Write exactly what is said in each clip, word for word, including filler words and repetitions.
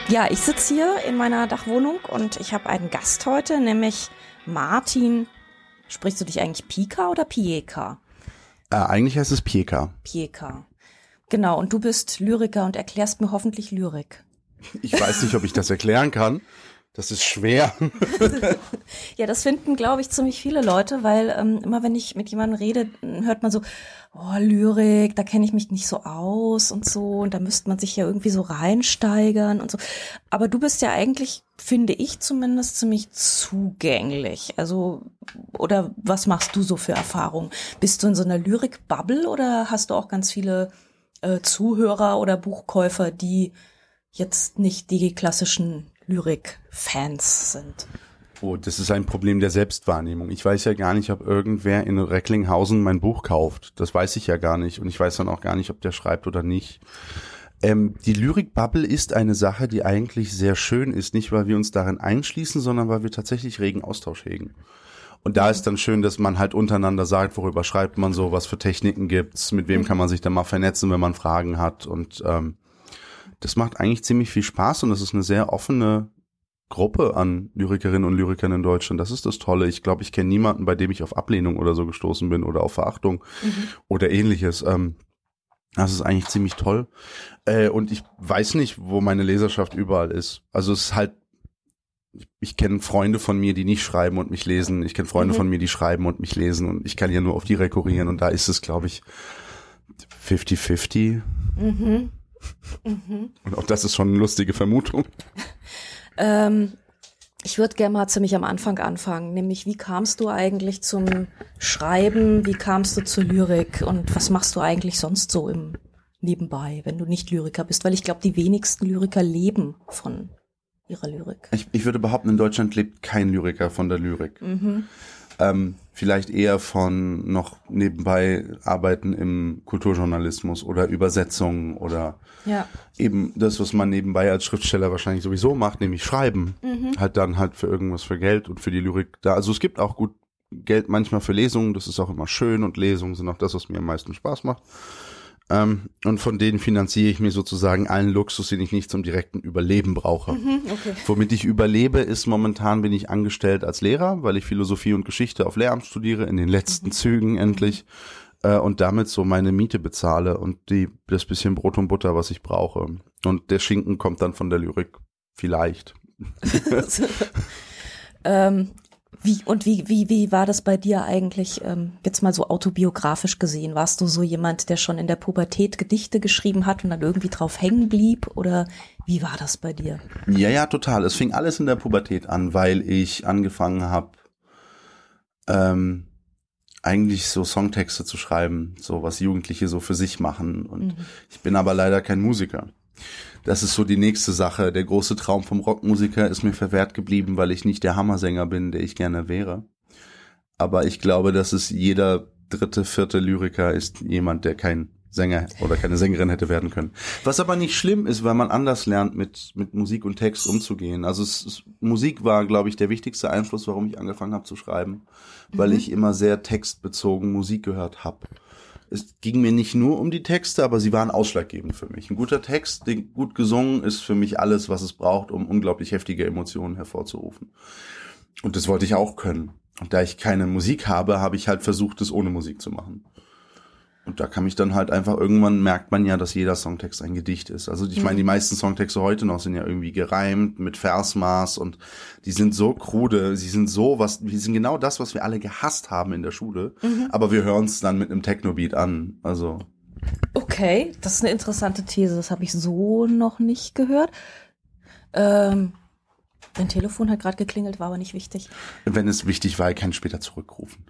Ja, ich sitze hier in meiner Dachwohnung und ich habe einen Gast heute, nämlich Martin. Sprichst du dich eigentlich Pika oder Pieka? Äh, eigentlich heißt es Pieka. Pieka. Genau, und du bist Lyriker und erklärst mir hoffentlich Lyrik. Ich weiß nicht, ob ich das erklären kann. Das ist schwer. Ja, das finden, glaube ich, ziemlich viele Leute, weil ähm, immer wenn ich mit jemandem rede, hört man so, oh, Lyrik, da kenne ich mich nicht so aus und so und da müsste man sich ja irgendwie so reinsteigern und so. Aber du bist ja eigentlich, finde ich zumindest, ziemlich zugänglich. Also, oder was machst du so für Erfahrungen? Bist du in so einer Lyrik-Bubble oder hast du auch ganz viele äh, Zuhörer oder Buchkäufer, die jetzt nicht die klassischen Lyrik-Fans sind? Oh, das ist ein Problem der Selbstwahrnehmung. Ich weiß ja gar nicht, ob irgendwer in Recklinghausen mein Buch kauft. Das weiß ich ja gar nicht. Und ich weiß dann auch gar nicht, ob der schreibt oder nicht. Ähm, die Lyrik-Bubble ist eine Sache, die eigentlich sehr schön ist. Nicht, weil wir uns darin einschließen, sondern weil wir tatsächlich regen Austausch hegen. Und da ist dann schön, dass man halt untereinander sagt, worüber schreibt man so, was für Techniken gibt's, mit wem kann man sich dann mal vernetzen, wenn man Fragen hat. Und ähm, das macht eigentlich ziemlich viel Spaß und das ist eine sehr offene Gruppe an Lyrikerinnen und Lyrikern in Deutschland. Das ist das Tolle. Ich glaube, ich kenne niemanden, bei dem ich auf Ablehnung oder so gestoßen bin oder auf Verachtung mhm. oder ähnliches. Ähm, das ist eigentlich ziemlich toll. Äh, und ich weiß nicht, wo meine Leserschaft überall ist. Also es ist halt, ich, ich kenne Freunde von mir, die nicht schreiben und mich lesen. Ich kenne Freunde mhm. von mir, die schreiben und mich lesen. Und ich kann ja nur auf die rekurrieren. Und da ist es, glaube ich, fifty fifty. Mhm. Mhm. Und auch das ist schon eine lustige Vermutung. ähm, ich würde gerne mal ziemlich am Anfang anfangen, nämlich wie kamst du eigentlich zum Schreiben, wie kamst du zur Lyrik und was machst du eigentlich sonst so im Nebenbei, wenn du nicht Lyriker bist? Weil ich glaube, die wenigsten Lyriker leben von ihrer Lyrik. Ich, ich würde behaupten, in Deutschland lebt kein Lyriker von der Lyrik. Mhm. Ähm, vielleicht eher von noch nebenbei Arbeiten im Kulturjournalismus oder Übersetzungen oder ja. eben das, was man nebenbei als Schriftsteller wahrscheinlich sowieso macht, nämlich schreiben. Mhm. Halt dann halt für irgendwas für Geld und für die Lyrik da. Also es gibt auch gut Geld manchmal für Lesungen, das ist auch immer schön und Lesungen sind auch das, was mir am meisten Spaß macht. Ähm, und von denen finanziere ich mir sozusagen allen Luxus, den ich nicht zum direkten Überleben brauche. Mhm, okay. Womit ich überlebe, ist momentan bin ich angestellt als Lehrer, weil ich Philosophie und Geschichte auf Lehramt studiere, in den letzten mhm. Zügen endlich, äh, und damit so meine Miete bezahle und die das bisschen Brot und Butter, was ich brauche. Und der Schinken kommt dann von der Lyrik, vielleicht. ähm, Wie und wie wie wie war das bei dir eigentlich ähm, jetzt mal so autobiografisch gesehen? Warst du so jemand, der schon in der Pubertät Gedichte geschrieben hat und dann irgendwie drauf hängen blieb? Oder wie war das bei dir? Ja, ja, total. Es fing alles in der Pubertät an, weil ich angefangen habe, ähm, eigentlich so Songtexte zu schreiben, so was Jugendliche so für sich machen. Und mhm. ich bin aber leider kein Musiker. Das ist so die nächste Sache. Der große Traum vom Rockmusiker ist mir verwehrt geblieben, weil ich nicht der Hammersänger bin, der ich gerne wäre. Aber ich glaube, dass es jeder dritte, vierte Lyriker ist jemand, der kein Sänger oder keine Sängerin hätte werden können. Was aber nicht schlimm ist, weil man anders lernt, mit mit Musik und Text umzugehen. Also es, es, Musik war, glaube ich, der wichtigste Einfluss, warum ich angefangen habe zu schreiben, weil mhm. ich immer sehr textbezogen Musik gehört habe. Es ging mir nicht nur um die Texte, aber sie waren ausschlaggebend für mich. Ein guter Text, gut gesungen, ist für mich alles, was es braucht, um unglaublich heftige Emotionen hervorzurufen. Und das wollte ich auch können. Und da ich keine Musik habe, habe ich halt versucht, es ohne Musik zu machen. Und da kann mich dann halt einfach, irgendwann merkt man ja, dass jeder Songtext ein Gedicht ist. Also ich meine, die meisten Songtexte heute noch sind ja irgendwie gereimt mit Versmaß und die sind so krude, sie sind so was, die sind genau das, was wir alle gehasst haben in der Schule, mhm. aber wir hören es dann mit einem Techno-Beat an, also. Okay, das ist eine interessante These, das habe ich so noch nicht gehört. Ähm, dein Telefon hat gerade geklingelt, war aber nicht wichtig. Wenn es wichtig war, kann ich später zurückrufen.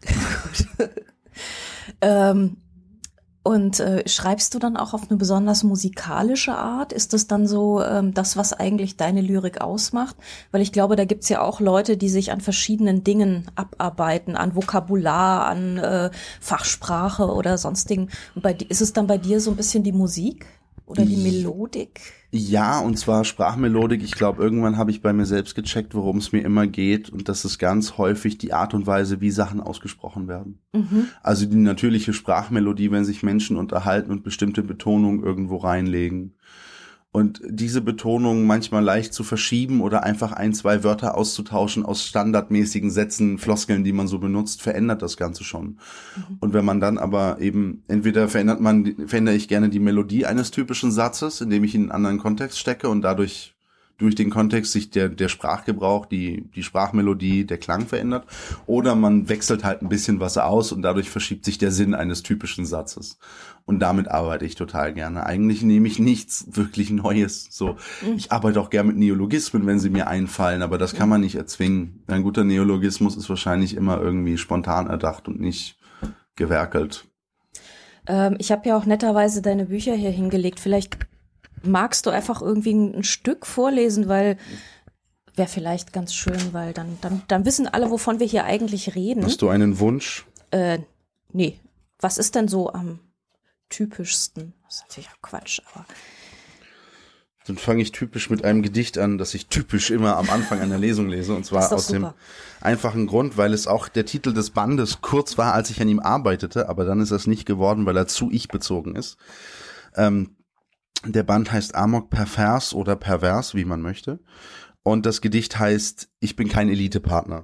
ähm, Und äh, schreibst du dann auch auf eine besonders musikalische Art? Ist das dann so ähm, das, was eigentlich deine Lyrik ausmacht? Weil ich glaube, da gibt's ja auch Leute, die sich an verschiedenen Dingen abarbeiten, an Vokabular, an äh, Fachsprache oder sonstigen. Und bei, ist es dann bei dir so ein bisschen die Musik oder die Melodik? Ja, und zwar Sprachmelodik. Ich glaube, irgendwann habe ich bei mir selbst gecheckt, worum es mir immer geht. Und das ist ganz häufig die Art und Weise, wie Sachen ausgesprochen werden. Mhm. Also die natürliche Sprachmelodie, wenn sich Menschen unterhalten und bestimmte Betonungen irgendwo reinlegen. Und diese Betonung manchmal leicht zu verschieben oder einfach ein, zwei Wörter auszutauschen aus standardmäßigen Sätzen, Floskeln, die man so benutzt, verändert das Ganze schon. Mhm. Und wenn man dann aber eben, entweder verändert man, verändere ich gerne die Melodie eines typischen Satzes, indem ich ihn in einen anderen Kontext stecke und dadurch durch den Kontext sich der der Sprachgebrauch, die die Sprachmelodie, der Klang verändert. Oder man wechselt halt ein bisschen was aus und dadurch verschiebt sich der Sinn eines typischen Satzes. Und damit arbeite ich total gerne. Eigentlich nehme ich nichts wirklich Neues. So, mhm. Ich arbeite auch gerne mit Neologismen, wenn sie mir einfallen, aber das kann man nicht erzwingen. Ein guter Neologismus ist wahrscheinlich immer irgendwie spontan erdacht und nicht gewerkelt. Ähm, ich habe ja auch netterweise deine Bücher hier hingelegt. Vielleicht magst du einfach irgendwie ein Stück vorlesen, weil wäre vielleicht ganz schön, weil dann, dann, dann wissen alle, wovon wir hier eigentlich reden. Hast du einen Wunsch? Äh, nee. Was ist denn so am typischsten? Das ist natürlich auch Quatsch, aber. Dann fange ich typisch mit einem Gedicht an, das ich typisch immer am Anfang einer Lesung lese. Und zwar aus super. dem einfachen Grund, weil es auch der Titel des Bandes kurz war, als ich an ihm arbeitete, aber dann ist es nicht geworden, weil er zu ich bezogen ist. Ähm, Der Band heißt Amok Pervers oder Pervers, wie man möchte. Und das Gedicht heißt Ich bin kein Elitepartner.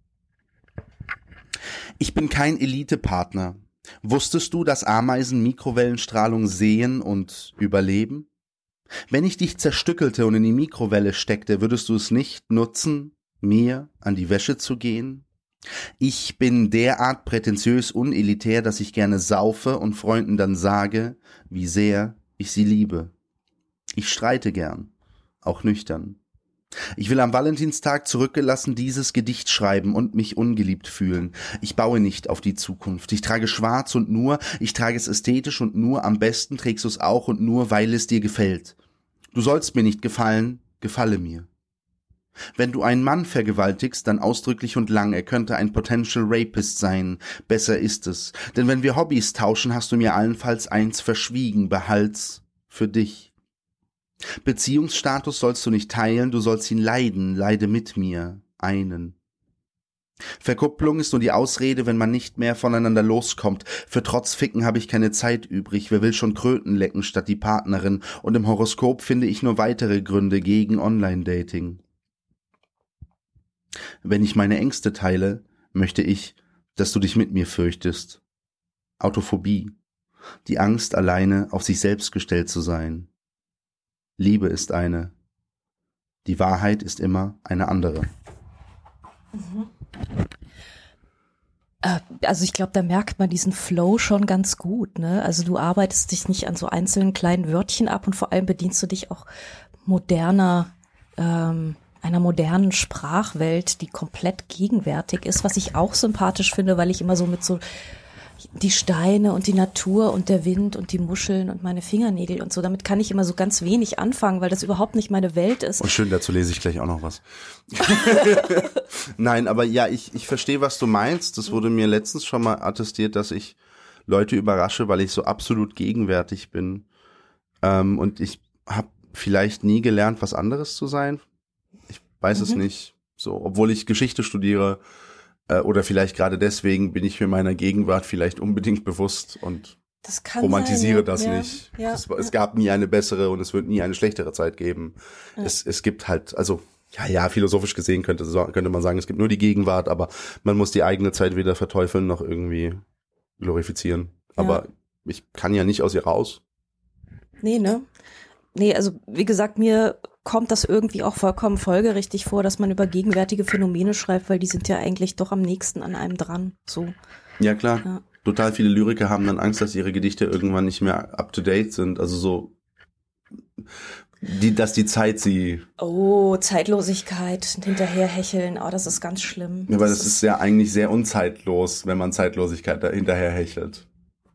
Ich bin kein Elitepartner. Wusstest du, dass Ameisen Mikrowellenstrahlung sehen und überleben? Wenn ich dich zerstückelte und in die Mikrowelle steckte, würdest du es nicht nutzen, mir an die Wäsche zu gehen? Ich bin derart prätentiös unelitär, dass ich gerne saufe und Freunden dann sage, wie sehr ich sie liebe. Ich streite gern, auch nüchtern. Ich will am Valentinstag zurückgelassen dieses Gedicht schreiben und mich ungeliebt fühlen. Ich baue nicht auf die Zukunft. Ich trage schwarz und nur, ich trage es ästhetisch und nur, am besten trägst du es auch und nur, weil es dir gefällt. Du sollst mir nicht gefallen, gefalle mir. Wenn du einen Mann vergewaltigst, dann ausdrücklich und lang, er könnte ein Potential Rapist sein. Besser ist es. Denn wenn wir Hobbys tauschen, hast du mir allenfalls eins verschwiegen, behalt's für dich. Beziehungsstatus sollst du nicht teilen, du sollst ihn leiden, leide mit mir, einen. Verkupplung ist nur die Ausrede, wenn man nicht mehr voneinander loskommt. Für Trotzficken habe ich keine Zeit übrig, wer will schon Kröten lecken statt die Partnerin, und im Horoskop finde ich nur weitere Gründe gegen Online-Dating. Wenn ich meine Ängste teile, möchte ich, dass du dich mit mir fürchtest. Autophobie, die Angst, alleine auf sich selbst gestellt zu sein. Liebe ist eine. Die Wahrheit ist immer eine andere. Mhm. Also ich glaube, da merkt man diesen Flow schon ganz gut, ne? Also du arbeitest dich nicht an so einzelnen kleinen Wörtchen ab und vor allem bedienst du dich auch moderner, ähm, einer modernen Sprachwelt, die komplett gegenwärtig ist, was ich auch sympathisch finde, weil ich immer so mit so die Steine und die Natur und der Wind und die Muscheln und meine Fingernägel und so, damit kann ich immer so ganz wenig anfangen, weil das überhaupt nicht meine Welt ist. Und schön, dazu lese ich gleich auch noch was. Nein, aber ja, ich, ich verstehe, was du meinst. Das wurde mir letztens schon mal attestiert, dass ich Leute überrasche, weil ich so absolut gegenwärtig bin. Ähm, und ich habe vielleicht nie gelernt, was anderes zu sein. Ich weiß mhm. es nicht. So, obwohl ich Geschichte studiere, oder vielleicht gerade deswegen bin ich mir meiner Gegenwart vielleicht unbedingt bewusst und das romantisiere sein, ja. das ja, nicht. Ja, es, ja. es gab nie eine bessere und es wird nie eine schlechtere Zeit geben. Ja. Es, es gibt halt, also ja, ja, philosophisch gesehen könnte, könnte man sagen, es gibt nur die Gegenwart, aber man muss die eigene Zeit weder verteufeln noch irgendwie glorifizieren. Aber ja. ich kann ja nicht aus ihr raus. Nee, ne? Nee, also wie gesagt, mir kommt das irgendwie auch vollkommen folgerichtig vor, dass man über gegenwärtige Phänomene schreibt, weil die sind ja eigentlich doch am nächsten an einem dran. So. Ja, klar. Ja. Total viele Lyriker haben dann Angst, dass ihre Gedichte irgendwann nicht mehr up to date sind. Also so, die, dass die Zeit sie. Oh, Zeitlosigkeit, hinterherhecheln, oh, das ist ganz schlimm. Ja, aber das, das ist ja eigentlich sehr unzeitlos, wenn man Zeitlosigkeit da hinterherhechelt.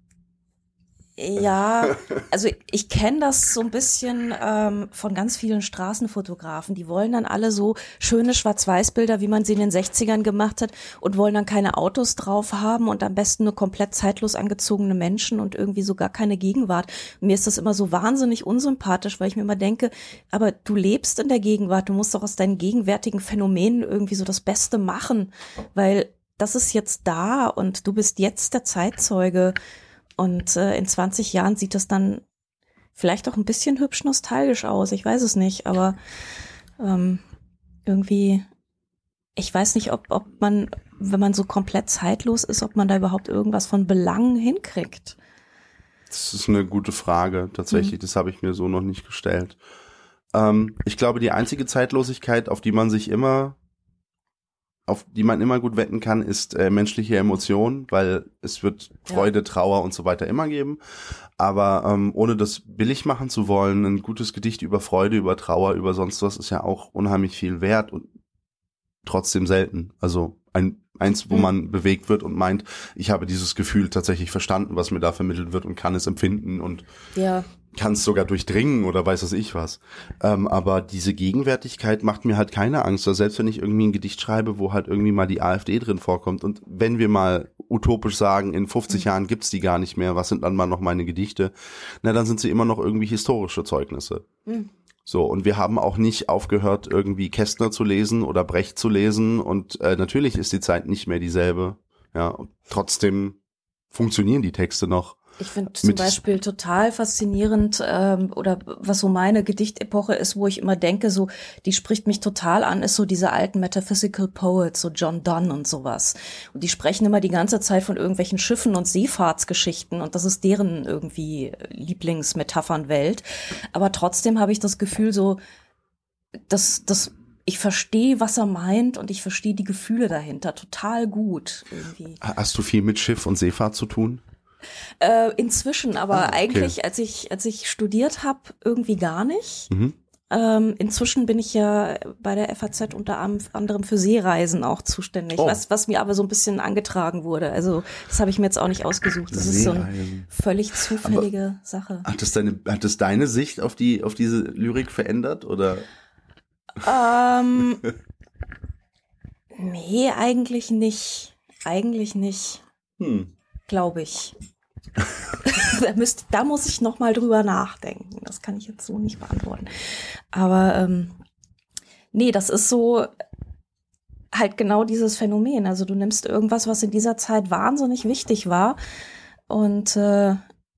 Ja, also ich kenne das so ein bisschen ähm, von ganz vielen Straßenfotografen. Die wollen dann alle so schöne Schwarz-Weiß-Bilder, wie man sie in den sechzigern gemacht hat, und wollen dann keine Autos drauf haben und am besten nur komplett zeitlos angezogene Menschen und irgendwie so gar keine Gegenwart. Und mir ist das immer so wahnsinnig unsympathisch, weil ich mir immer denke, aber du lebst in der Gegenwart, du musst doch aus deinen gegenwärtigen Phänomenen irgendwie so das Beste machen, weil das ist jetzt da und du bist jetzt der Zeitzeuge. Und äh, in zwanzig Jahren sieht das dann vielleicht auch ein bisschen hübsch nostalgisch aus, ich weiß es nicht, aber ähm, irgendwie, ich weiß nicht, ob, ob man, wenn man so komplett zeitlos ist, ob man da überhaupt irgendwas von Belang hinkriegt. Das ist eine gute Frage, tatsächlich, mhm. Das habe ich mir so noch nicht gestellt. Ähm, ich glaube, die einzige Zeitlosigkeit, auf die man sich immer auf die man immer gut wetten kann, ist äh, menschliche Emotionen, weil es wird Freude, ja. Trauer und so weiter immer geben. Aber ähm, ohne das billig machen zu wollen, ein gutes Gedicht über Freude, über Trauer, über sonst was ist ja auch unheimlich viel wert und trotzdem selten. Also ein eins, wo mhm. man bewegt wird und meint, ich habe dieses Gefühl tatsächlich verstanden, was mir da vermittelt wird und kann es empfinden und ja. kann es sogar durchdringen oder weiß was ich was. Ähm, aber diese Gegenwärtigkeit macht mir halt keine Angst. Also selbst wenn ich irgendwie ein Gedicht schreibe, wo halt irgendwie mal die AfD drin vorkommt und wenn wir mal utopisch sagen, in fünfzig mhm. Jahren gibt's die gar nicht mehr, was sind dann mal noch meine Gedichte? Na, dann sind sie immer noch irgendwie historische Zeugnisse. Mhm. So, und wir haben auch nicht aufgehört, irgendwie Kästner zu lesen oder Brecht zu lesen und äh, natürlich ist die Zeit nicht mehr dieselbe. Ja, und trotzdem funktionieren die Texte noch. Ich finde zum Beispiel total faszinierend, ähm, oder was so meine Gedichtepoche ist, wo ich immer denke, so, die spricht mich total an, ist so diese alten Metaphysical Poets, so John Donne und sowas. Und die sprechen immer die ganze Zeit von irgendwelchen Schiffen und Seefahrtsgeschichten und das ist deren irgendwie Lieblingsmetaphernwelt. Aber trotzdem habe ich das Gefühl so, dass, dass ich verstehe, was er meint und ich verstehe die Gefühle dahinter total gut irgendwie. Hast du viel mit Schiff und Seefahrt zu tun? Äh, inzwischen, aber ah, okay. eigentlich, als ich als ich studiert habe, irgendwie gar nicht. Mhm. Ähm, inzwischen bin ich ja bei der F A Z unter anderem für Seereisen auch zuständig, oh. was was mir aber so ein bisschen angetragen wurde. Also das habe ich mir jetzt auch nicht ausgesucht. Das Seereisen. Ist so eine völlig zufällige aber Sache. Hat das deine hat das deine Sicht auf die auf diese Lyrik verändert oder? Ähm, nee, eigentlich nicht. Eigentlich nicht. Hm. Glaube ich. da, müsst, da muss ich noch mal drüber nachdenken. Das kann ich jetzt so nicht beantworten. Aber ähm, nee, das ist so halt genau dieses Phänomen. Also du nimmst irgendwas, was in dieser Zeit wahnsinnig wichtig war und äh,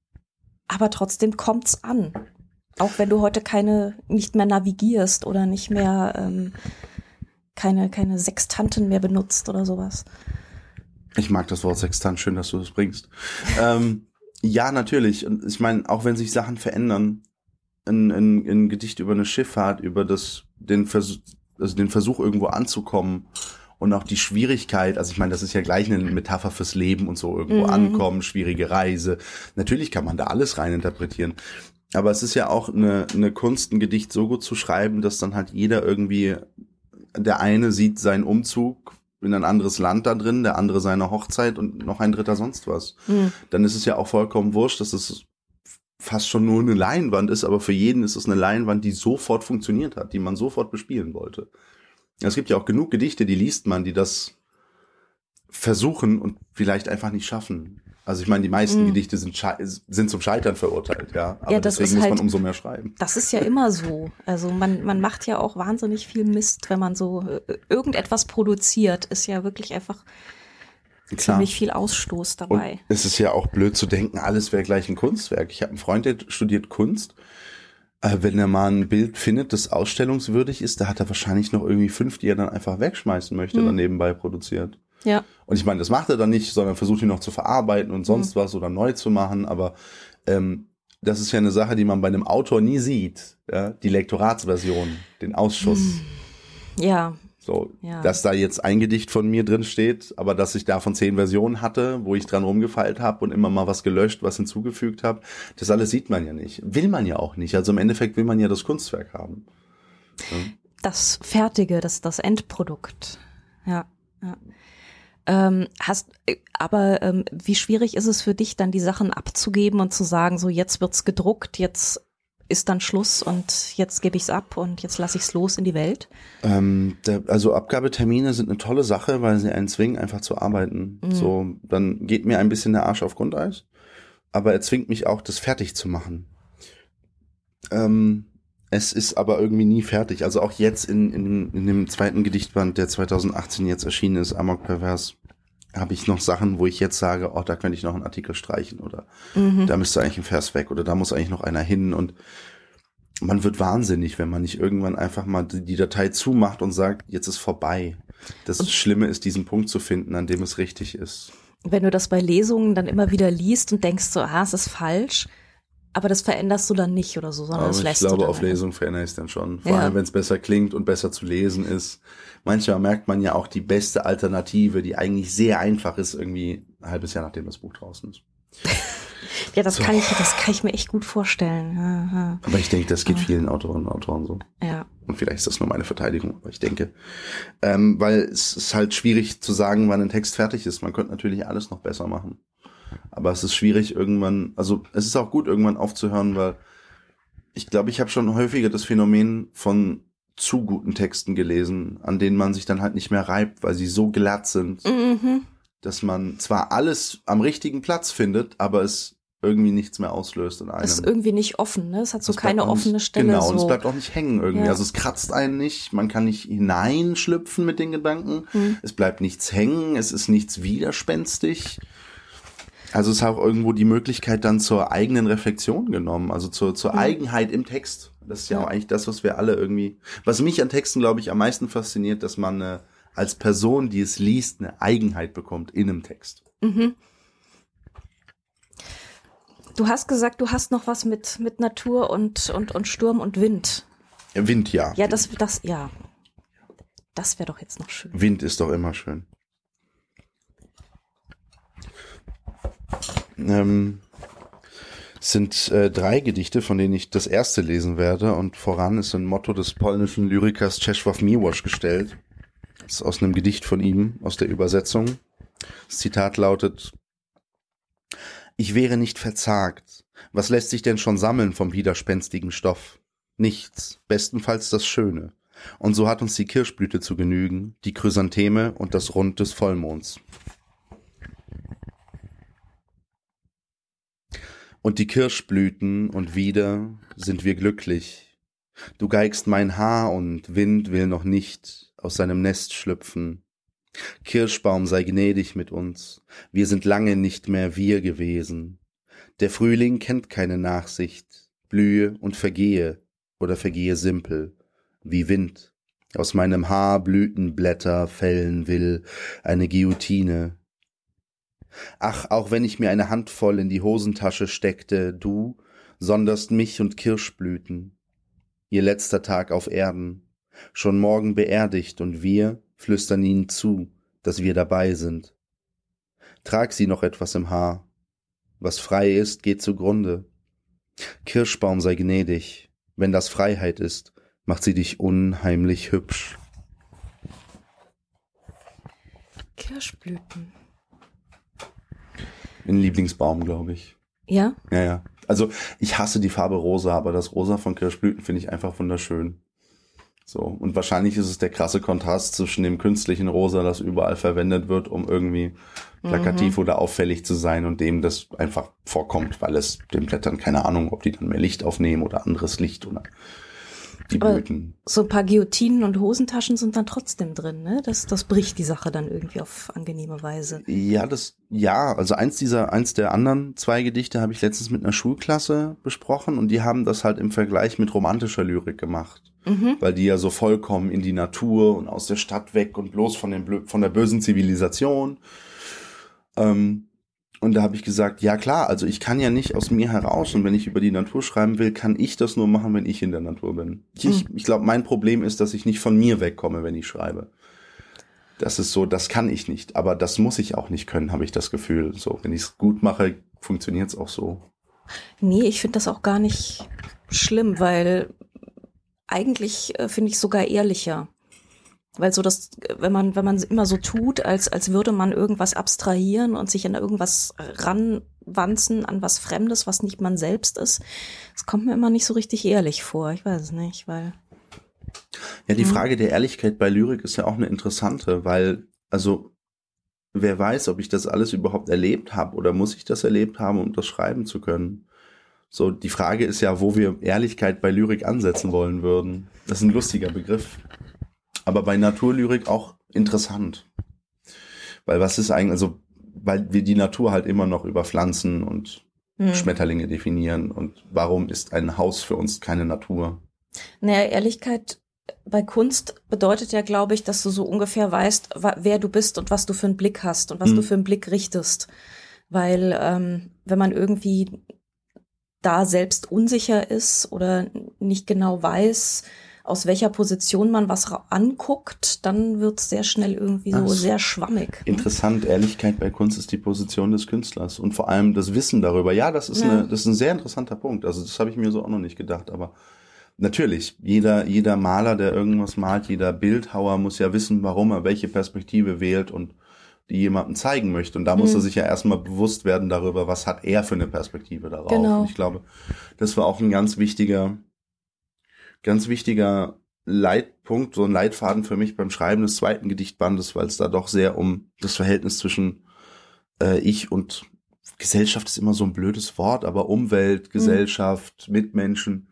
aber trotzdem kommt's an. Auch wenn du heute keine, nicht mehr navigierst oder nicht mehr ähm, keine, keine Sextanten mehr benutzt oder sowas. Ich mag das Wort Sextant, schön, dass du das bringst. ähm, ja, natürlich. Und ich meine, auch wenn sich Sachen verändern, ein, ein, ein Gedicht über eine Schifffahrt, über das, den Versuch, also den Versuch irgendwo anzukommen und auch die Schwierigkeit, also ich meine, das ist ja gleich eine Metapher fürs Leben und so, irgendwo mhm. ankommen, schwierige Reise. Natürlich kann man da alles reininterpretieren. Aber es ist ja auch eine, eine Kunst, ein Gedicht so gut zu schreiben, dass dann halt jeder irgendwie, der eine sieht seinen Umzug in ein anderes Land da drin, der andere seine Hochzeit und noch ein dritter sonst was. Mhm. Dann ist es ja auch vollkommen wurscht, dass es fast schon nur eine Leinwand ist, aber für jeden ist es eine Leinwand, die sofort funktioniert hat, die man sofort bespielen wollte. Es gibt ja auch genug Gedichte, die liest man, die das versuchen und vielleicht einfach nicht schaffen. Also ich meine, die meisten mm. Gedichte sind, sche- sind zum Scheitern verurteilt, ja. Aber ja, deswegen muss halt, man umso mehr schreiben. Das ist ja immer so. Also man, man macht ja auch wahnsinnig viel Mist, wenn man so äh, irgendetwas produziert. Ist ja wirklich einfach Klar. ziemlich viel Ausstoß dabei. Und es ist ja auch blöd zu denken, alles wäre gleich ein Kunstwerk. Ich habe einen Freund, der studiert Kunst. Äh, wenn er mal ein Bild findet, das ausstellungswürdig ist, da hat er wahrscheinlich noch irgendwie fünf, die er dann einfach wegschmeißen möchte, mm. oder nebenbei produziert. Ja. Und ich meine, das macht er dann nicht, sondern versucht ihn noch zu verarbeiten und sonst mhm. was oder neu zu machen. Aber ähm, das ist ja eine Sache, die man bei einem Autor nie sieht. Ja? Die Lektoratsversion, den Ausschuss. Ja. So, ja. Dass da jetzt ein Gedicht von mir drin steht, aber dass ich davon zehn Versionen hatte, wo ich dran rumgefeilt habe und immer mal was gelöscht, was hinzugefügt habe, das alles sieht man ja nicht. Will man ja auch nicht. Also im Endeffekt will man ja das Kunstwerk haben. Ja? Das Fertige, das, das Endprodukt. Ja, ja. Ähm, hast, aber ähm, wie schwierig ist es für dich, dann die Sachen abzugeben und zu sagen, so jetzt wird's gedruckt, jetzt ist dann Schluss und jetzt gebe ich's ab und jetzt lasse ich's los in die Welt? Ähm, der, also Abgabetermine sind eine tolle Sache, weil sie einen zwingen, einfach zu arbeiten. Mhm. So, dann geht mir ein bisschen der Arsch auf Grundeis, aber er zwingt mich auch, das fertig zu machen. Ähm, Es ist aber irgendwie nie fertig. Also auch jetzt in, in, in dem zweiten Gedichtband, der zwanzig achtzehn jetzt erschienen ist, Amok Pervers, habe ich noch Sachen, wo ich jetzt sage, oh, da könnte ich noch einen Artikel streichen oder mhm. da müsste eigentlich ein Vers weg oder da muss eigentlich noch einer hin und man wird wahnsinnig, wenn man nicht irgendwann einfach mal die Datei zumacht und sagt, jetzt ist vorbei. Das und Schlimme ist, diesen Punkt zu finden, an dem es richtig ist. Wenn du das bei Lesungen dann immer wieder liest und denkst so, ah, es ist falsch, aber das veränderst du dann nicht oder so, sondern aber das lässt ich glaube, du dann auf Lesung verändere ich es dann schon. Vor ja. allem, wenn es besser klingt und besser zu lesen ist. Manchmal merkt man ja auch die beste Alternative, die eigentlich sehr einfach ist, irgendwie ein halbes Jahr, nachdem das Buch draußen ist. Ja, das so. kann ich, das kann ich mir echt gut vorstellen. Aha. Aber ich denke, das geht ja. vielen Autorinnen und Autoren so. Ja. Und vielleicht ist das nur meine Verteidigung, aber ich denke, ähm, weil es ist halt schwierig zu sagen, wann ein Text fertig ist. Man könnte natürlich alles noch besser machen. Aber es ist schwierig irgendwann, also es ist auch gut, irgendwann aufzuhören, weil ich glaube, ich habe schon häufiger das Phänomen von zu guten Texten gelesen, an denen man sich dann halt nicht mehr reibt, weil sie so glatt sind, mhm. dass man zwar alles am richtigen Platz findet, aber es irgendwie nichts mehr auslöst in einem. Es ist irgendwie nicht offen, ne? Es hat so es keine offene nicht, Stelle. Genau, so. und es bleibt auch nicht hängen irgendwie. Ja. Also es kratzt einen nicht, man kann nicht hineinschlüpfen mit den Gedanken, hm. es bleibt nichts hängen, es ist nichts widerspenstig. Also es ist auch irgendwo die Möglichkeit dann zur eigenen Reflexion genommen, also zur, zur mhm. Eigenheit im Text. Das ist ja, ja auch eigentlich das, was wir alle irgendwie, was mich an Texten, glaube ich, am meisten fasziniert, dass man äh, als Person, die es liest, eine Eigenheit bekommt in einem Text. Mhm. Du hast gesagt, du hast noch was mit, mit Natur und, und, und Sturm und Wind. Wind, ja. Ja, das, das, ja. Das wäre doch jetzt noch schön. Wind ist doch immer schön. Ähm, sind äh, drei Gedichte, von denen ich das erste lesen werde und voran ist ein Motto des polnischen Lyrikers Czesław Miłosz gestellt. Das ist aus einem Gedicht von ihm, aus der Übersetzung. Das Zitat lautet: Ich wäre nicht verzagt. Was lässt sich denn schon sammeln vom widerspenstigen Stoff? Nichts, bestenfalls das Schöne. Und so hat uns die Kirschblüte zu genügen, die Chrysantheme und das Rund des Vollmonds. Und die Kirschblüten und wieder sind wir glücklich. Du geigst mein Haar und Wind will noch nicht aus seinem Nest schlüpfen. Kirschbaum, sei gnädig mit uns, wir sind lange nicht mehr wir gewesen. Der Frühling kennt keine Nachsicht, blühe und vergehe oder vergehe simpel, wie Wind. Aus meinem Haar Blütenblätter fällen will eine Guillotine. Ach, auch wenn ich mir eine Handvoll in die Hosentasche steckte, du sonderst mich und Kirschblüten. Ihr letzter Tag auf Erden, schon morgen beerdigt und wir flüstern ihnen zu, dass wir dabei sind. Trag sie noch etwas im Haar. Was frei ist, geht zugrunde. Kirschbaum, sei gnädig. Wenn das Freiheit ist, macht sie dich unheimlich hübsch. Kirschblüten. Ein Lieblingsbaum, glaube ich. Ja? Ja, ja. Also ich hasse die Farbe rosa, aber das Rosa von Kirschblüten finde ich einfach wunderschön. So, und wahrscheinlich ist es der krasse Kontrast zwischen dem künstlichen Rosa, das überall verwendet wird, um irgendwie plakativ mhm. oder auffällig zu sein, und dem, das einfach vorkommt, weil es den Blättern, keine Ahnung, ob die dann mehr Licht aufnehmen oder anderes Licht oder die Blüten. Aber so ein paar Guillotinen und Hosentaschen sind dann trotzdem drin, ne? Das, das bricht die Sache dann irgendwie auf angenehme Weise. Ja, das, ja, also eins dieser, eins der anderen zwei Gedichte habe ich letztens mit einer Schulklasse besprochen und die haben das halt im Vergleich mit romantischer Lyrik gemacht. Mhm. Weil die ja so vollkommen in die Natur und aus der Stadt weg und bloß von dem, von der bösen Zivilisation. Ähm, und da habe ich gesagt, ja klar, also ich kann ja nicht aus mir heraus, und wenn ich über die Natur schreiben will, kann ich das nur machen, wenn ich in der Natur bin. Ich, mhm. ich glaube, mein Problem ist, dass ich nicht von mir wegkomme, wenn ich schreibe. Das ist so, das kann ich nicht, aber das muss ich auch nicht können, habe ich das Gefühl. So, wenn ich es gut mache, funktioniert es auch so. Nee, ich finde das auch gar nicht schlimm, weil eigentlich äh, finde ich sogar ehrlicher. Weil so das, wenn man, wenn man immer so tut, als, als würde man irgendwas abstrahieren und sich an irgendwas ranwanzen, an was Fremdes, was nicht man selbst ist, das kommt mir immer nicht so richtig ehrlich vor. Ich weiß es nicht, weil. Ja, die Frage der Ehrlichkeit bei Lyrik ist ja auch eine interessante, weil, also, wer weiß, ob ich das alles überhaupt erlebt habe oder muss ich das erlebt haben, um das schreiben zu können? So, die Frage ist ja, wo wir Ehrlichkeit bei Lyrik ansetzen wollen würden. Das ist ein lustiger Begriff. Aber bei Naturlyrik auch interessant. Weil was ist eigentlich, also weil wir die Natur halt immer noch über Pflanzen und hm. Schmetterlinge definieren und warum ist ein Haus für uns keine Natur? Naja, Ehrlichkeit bei Kunst bedeutet ja, glaube ich, dass du so ungefähr weißt, wer du bist und was du für einen Blick hast und was hm. du für einen Blick richtest. Weil ähm, wenn man irgendwie da selbst unsicher ist oder nicht genau weiß, aus welcher Position man was anguckt, dann wird es sehr schnell irgendwie so Ach, sehr schwammig. Interessant, Ehrlichkeit bei Kunst ist die Position des Künstlers und vor allem das Wissen darüber. Ja, das ist, ja. Eine, das ist ein sehr interessanter Punkt. Also das habe ich mir so auch noch nicht gedacht, aber natürlich, jeder, jeder Maler, der irgendwas malt, jeder Bildhauer muss ja wissen, warum er welche Perspektive wählt und die jemandem zeigen möchte. Und da muss mhm. er sich ja erstmal bewusst werden darüber, was hat er für eine Perspektive darauf. Genau. Und ich glaube, das war auch ein ganz wichtiger, ganz wichtiger Leitpunkt, so ein Leitfaden für mich beim Schreiben des zweiten Gedichtbandes, weil es da doch sehr um das Verhältnis zwischen äh, ich und Gesellschaft ist immer so ein blödes Wort, aber Umwelt, Gesellschaft, mhm. Mitmenschen,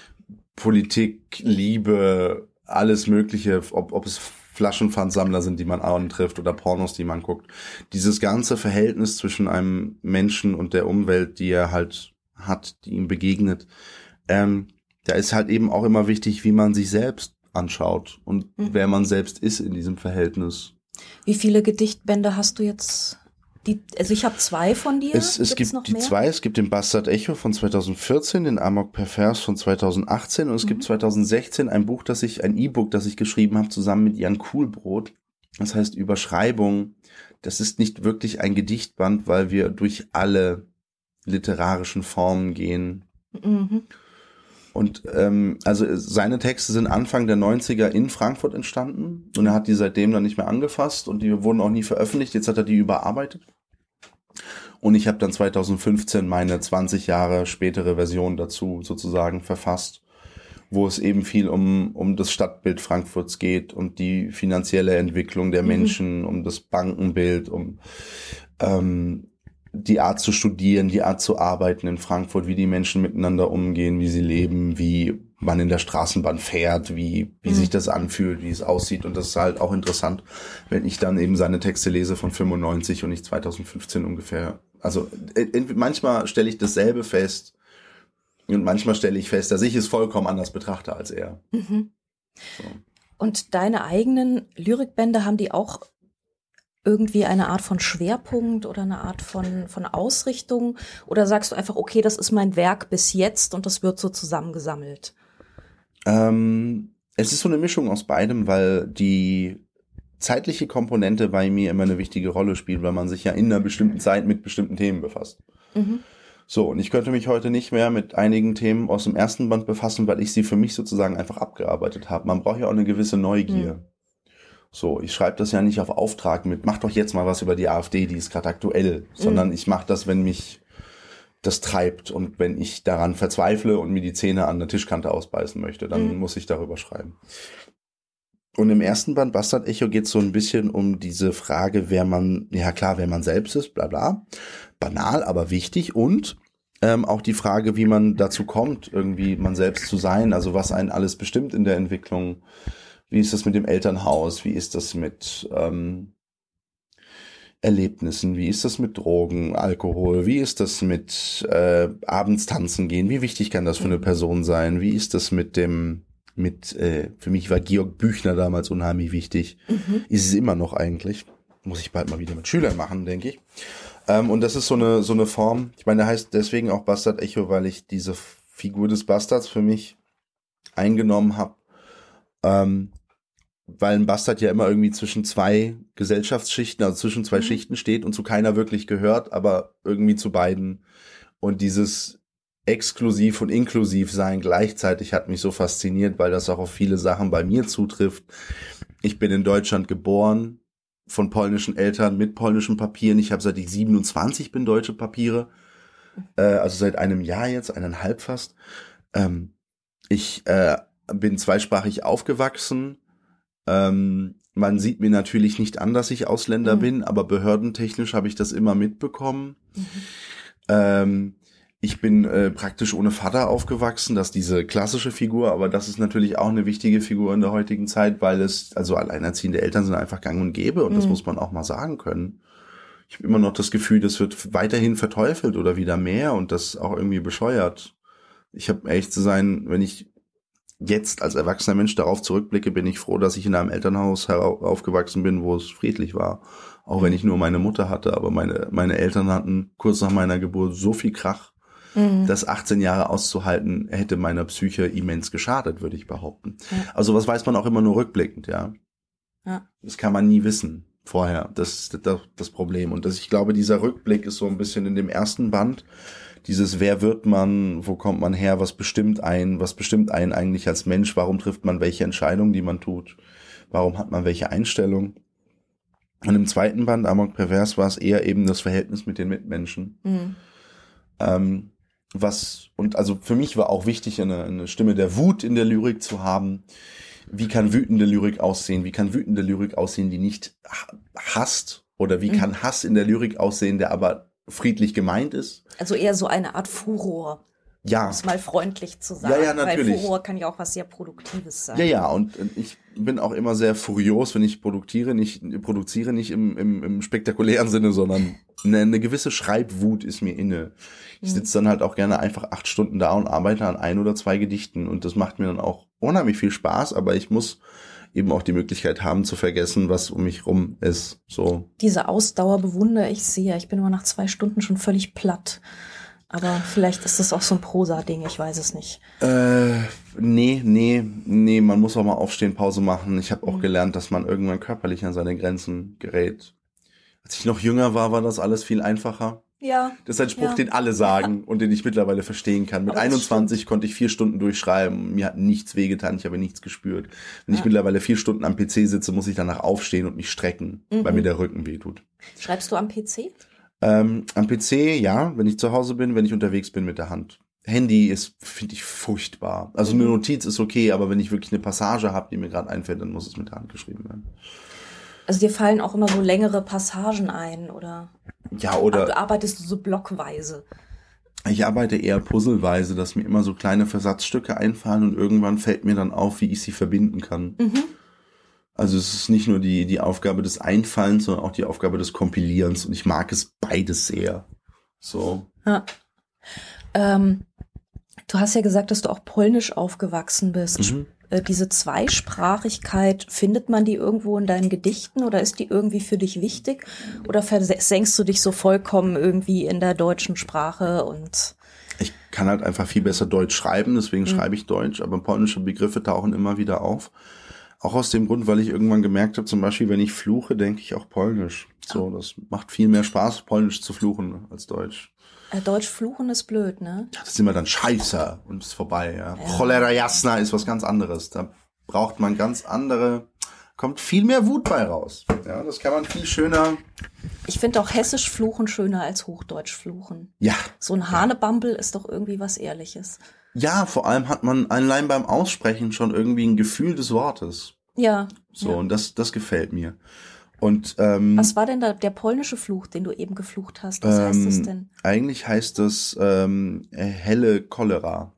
Politik, Liebe, alles Mögliche, ob, ob es Flaschenpfandsammler sind, die man antrifft oder Pornos, die man guckt. Dieses ganze Verhältnis zwischen einem Menschen und der Umwelt, die er halt hat, die ihm begegnet, ähm, da ist halt eben auch immer wichtig, wie man sich selbst anschaut und mhm. wer man selbst ist in diesem Verhältnis. Wie viele Gedichtbände hast du jetzt? Die, also ich habe zwei von dir. Es, es gibt noch die mehr? zwei. Es gibt den Bastard Echo von zweitausendvierzehn, den Amok Pervers von zweitausendachtzehn und es mhm. gibt zweitausendsechzehn ein Buch, das ich, ein E-Book, das ich geschrieben habe, zusammen mit Jan Kuhlbrot. Das heißt Überschreibung. Das ist nicht wirklich ein Gedichtband, weil wir durch alle literarischen Formen gehen. Mhm. Und ähm, also seine Texte sind Anfang der neunziger in Frankfurt entstanden und er hat die seitdem dann nicht mehr angefasst und die wurden auch nie veröffentlicht. Jetzt hat er die überarbeitet und ich habe dann zweitausendfünfzehn meine zwanzig Jahre spätere Version dazu sozusagen verfasst, wo es eben viel um um das Stadtbild Frankfurts geht, um die finanzielle Entwicklung der Menschen, mhm. um das Bankenbild, um ähm, die Art zu studieren, die Art zu arbeiten in Frankfurt, wie die Menschen miteinander umgehen, wie sie leben, wie man in der Straßenbahn fährt, wie wie mhm. sich das anfühlt, wie es aussieht. Und das ist halt auch interessant, wenn ich dann eben seine Texte lese von fünfundneunzig und nicht zweitausendfünfzehn ungefähr. Also manchmal stelle ich dasselbe fest und manchmal stelle ich fest, dass ich es vollkommen anders betrachte als er. Mhm. So. Und deine eigenen Lyrikbände, haben die auch irgendwie eine Art von Schwerpunkt oder eine Art von, von Ausrichtung? Oder sagst du einfach, okay, das ist mein Werk bis jetzt und das wird so zusammengesammelt? Ähm, es ist so eine Mischung aus beidem, weil die zeitliche Komponente bei mir immer eine wichtige Rolle spielt, weil man sich ja in einer bestimmten Zeit mit bestimmten Themen befasst. Mhm. So, und ich könnte mich heute nicht mehr mit einigen Themen aus dem ersten Band befassen, weil ich sie für mich sozusagen einfach abgearbeitet habe. Man braucht ja auch eine gewisse Neugier. Mhm. So, ich schreibe das ja nicht auf Auftrag mit, mach doch jetzt mal was über die AfD, die ist gerade aktuell, sondern mhm. ich mache das, wenn mich das treibt und wenn ich daran verzweifle und mir die Zähne an der Tischkante ausbeißen möchte, dann mhm. muss ich darüber schreiben. Und im ersten Band Bastard Echo geht es so ein bisschen um diese Frage, wer man, ja klar, wer man selbst ist, bla bla, banal, aber wichtig und ähm, auch die Frage, wie man dazu kommt, irgendwie man selbst zu sein, also was einen alles bestimmt in der Entwicklung. Wie ist das mit dem Elternhaus? Wie ist das mit ähm, Erlebnissen? Wie ist das mit Drogen, Alkohol? Wie ist das mit äh, abends tanzen gehen? Wie wichtig kann das für eine Person sein? Wie ist das mit dem, mit, äh, für mich war Georg Büchner damals unheimlich wichtig. Mhm. Ist es immer noch eigentlich. Muss ich bald mal wieder mit Schülern machen, denke ich. Ähm, und das ist so eine, so eine Form, ich meine, der heißt deswegen auch Bastard Echo, weil ich diese Figur des Bastards für mich eingenommen habe. Ähm, weil ein Bastard ja immer irgendwie zwischen zwei Gesellschaftsschichten, also zwischen zwei mhm. Schichten steht und zu keiner wirklich gehört, aber irgendwie zu beiden. Und dieses exklusiv und inklusiv sein gleichzeitig hat mich so fasziniert, weil das auch auf viele Sachen bei mir zutrifft. Ich bin in Deutschland geboren, von polnischen Eltern mit polnischen Papieren. Ich habe seit ich siebenundzwanzig bin deutsche Papiere, äh, also seit einem Jahr jetzt, eineinhalb fast. Ähm, ich äh, bin zweisprachig aufgewachsen. Ähm, man sieht mir natürlich nicht an, dass ich Ausländer mhm. bin, aber behördentechnisch habe ich das immer mitbekommen. Mhm. Ähm, Ich bin äh, praktisch ohne Vater aufgewachsen, das ist diese klassische Figur, aber das ist natürlich auch eine wichtige Figur in der heutigen Zeit, weil es, also alleinerziehende Eltern sind einfach gang und gäbe und mhm. das muss man auch mal sagen können. Ich habe immer noch das Gefühl, das wird weiterhin verteufelt oder wieder mehr und das auch irgendwie bescheuert. Ich habe ehrlich zu sein, wenn ich jetzt als erwachsener Mensch darauf zurückblicke, bin ich froh, dass ich in einem Elternhaus aufgewachsen bin, wo es friedlich war. Auch wenn ich nur meine Mutter hatte, aber meine meine Eltern hatten kurz nach meiner Geburt so viel Krach, mhm. das achtzehn Jahre auszuhalten, hätte meiner Psyche immens geschadet, würde ich behaupten. Ja. Also was weiß man auch immer nur rückblickend, ja. ja. Das kann man nie wissen vorher. Das ist das, das Problem. Und das, ich glaube, dieser Rückblick ist so ein bisschen in dem ersten Band. Dieses, wer wird man, wo kommt man her, was bestimmt einen, was bestimmt einen eigentlich als Mensch, warum trifft man welche Entscheidungen, die man tut, warum hat man welche Einstellung. Und im zweiten Band, Amok Pervers, war es eher eben das Verhältnis mit den Mitmenschen. Mhm. Ähm, was, und also für mich war auch wichtig, eine, eine Stimme der Wut in der Lyrik zu haben. Wie kann wütende Lyrik aussehen? Wie kann wütende Lyrik aussehen, die nicht hasst? Oder wie mhm. kann Hass in der Lyrik aussehen, der aber friedlich gemeint ist? Also eher so eine Art Furor. Ja. Um es mal freundlich zu sagen. Ja, ja, natürlich. Weil Furor kann ja auch was sehr Produktives sein. Ja, ja, und ich bin auch immer sehr furios, wenn ich produziere, nicht, produziere nicht im, im, im spektakulären Sinne, sondern eine, eine gewisse Schreibwut ist mir inne. Ich mhm. sitze dann halt auch gerne einfach acht Stunden da und arbeite an ein oder zwei Gedichten und das macht mir dann auch unheimlich viel Spaß, aber ich muss eben auch die Möglichkeit haben zu vergessen, was um mich rum ist. So. Diese Ausdauer bewundere ich sehr. Ich bin immer nach zwei Stunden schon völlig platt. Aber vielleicht ist das auch so ein Prosa-Ding, ich weiß es nicht. Äh, nee, nee, nee, man muss auch mal aufstehen, Pause machen. Ich habe auch mhm. gelernt, dass man irgendwann körperlich an seine Grenzen gerät. Als ich noch jünger war, war das alles viel einfacher. Ja. Das ist ein Spruch, ja. den alle sagen ja. und den ich mittlerweile verstehen kann. Mit einundzwanzig konnte ich vier Stunden durchschreiben. Mir hat nichts wehgetan, ich habe nichts gespürt. Wenn ja. ich mittlerweile vier Stunden am P C sitze, muss ich danach aufstehen und mich strecken, mhm. weil mir der Rücken wehtut. Schreibst du am P C? Ähm, am P C, ja, wenn ich zu Hause bin, wenn ich unterwegs bin mit der Hand. Handy ist, finde ich, furchtbar. Also eine Notiz ist okay, aber wenn ich wirklich eine Passage habe, die mir gerade einfällt, dann muss es mit der Hand geschrieben werden. Also dir fallen auch immer so längere Passagen ein, oder? Ja, oder... Du arbeitest du so blockweise? Ich arbeite eher puzzleweise, dass mir immer so kleine Versatzstücke einfallen und irgendwann fällt mir dann auf, wie ich sie verbinden kann. Mhm. Also es ist nicht nur die die Aufgabe des Einfallens, sondern auch die Aufgabe des Kompilierens. Und ich mag es beides sehr. So. Ja. Ähm, du hast ja gesagt, dass du auch polnisch aufgewachsen bist. Mhm. Äh, diese Zweisprachigkeit, findet man die irgendwo in deinen Gedichten oder ist die irgendwie für dich wichtig? Oder versenkst du dich so vollkommen irgendwie in der deutschen Sprache und... Ich kann halt einfach viel besser Deutsch schreiben, deswegen mhm. schreibe ich Deutsch, aber polnische Begriffe tauchen immer wieder auf. Auch aus dem Grund, weil ich irgendwann gemerkt habe, zum Beispiel, wenn ich fluche, denke ich auch Polnisch. So, das macht viel mehr Spaß, Polnisch zu fluchen als Deutsch. Äh, Deutsch fluchen ist blöd, ne? Ja, das ist immer dann Scheiße und ist vorbei, ja. ja. Cholera jasna ist was ganz anderes. Da braucht man ganz andere, kommt viel mehr Wut bei raus. Ja, das kann man viel schöner. Ich finde auch Hessisch fluchen schöner als Hochdeutsch fluchen. Ja. So ein Hanebambel ja. ist doch irgendwie was Ehrliches. Ja, vor allem hat man allein beim Aussprechen schon irgendwie ein Gefühl des Wortes. Ja. So, ja. und das, das gefällt mir. Und, ähm, was war denn da der polnische Fluch, den du eben geflucht hast? Was ähm, heißt das denn? Eigentlich heißt das ähm, helle Cholera.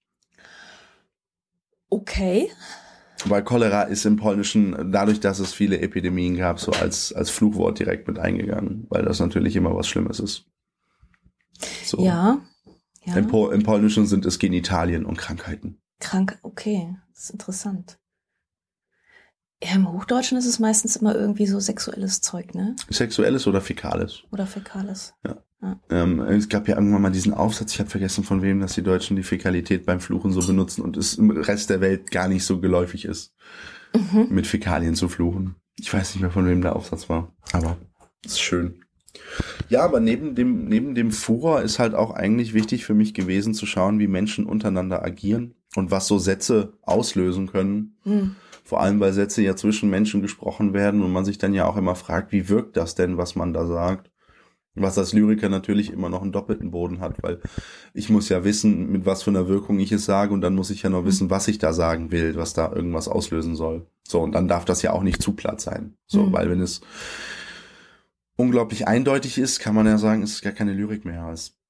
Okay. Weil Cholera ist im Polnischen, dadurch, dass es viele Epidemien gab, so als, als Fluchwort direkt mit eingegangen, weil das natürlich immer was Schlimmes ist. So. Ja. Ja. Im, Pol- Im Polnischen sind es Genitalien und Krankheiten. Krank, okay, das ist interessant. Ja, im Hochdeutschen ist es meistens immer irgendwie so sexuelles Zeug, ne? Sexuelles oder Fäkales. Oder Fäkales. Ja. ja. Ähm, es gab ja irgendwann mal diesen Aufsatz, ich habe vergessen von wem, dass die Deutschen die Fäkalität beim Fluchen so benutzen und es im Rest der Welt gar nicht so geläufig ist, mhm. mit Fäkalien zu fluchen. Ich weiß nicht mehr, von wem der Aufsatz war, aber es ist schön. Ja, aber neben dem, neben dem Furor ist halt auch eigentlich wichtig für mich gewesen zu schauen, wie Menschen untereinander agieren und was so Sätze auslösen können. Mhm. Vor allem, weil Sätze ja zwischen Menschen gesprochen werden und man sich dann ja auch immer fragt, wie wirkt das denn, was man da sagt? Was als Lyriker natürlich immer noch einen doppelten Boden hat, weil ich muss ja wissen, mit was für einer Wirkung ich es sage und dann muss ich ja noch wissen, was ich da sagen will, was da irgendwas auslösen soll. So, und dann darf das ja auch nicht zu platt sein. So, mhm. weil wenn es unglaublich eindeutig ist, kann man ja sagen, es ist gar keine Lyrik mehr. Es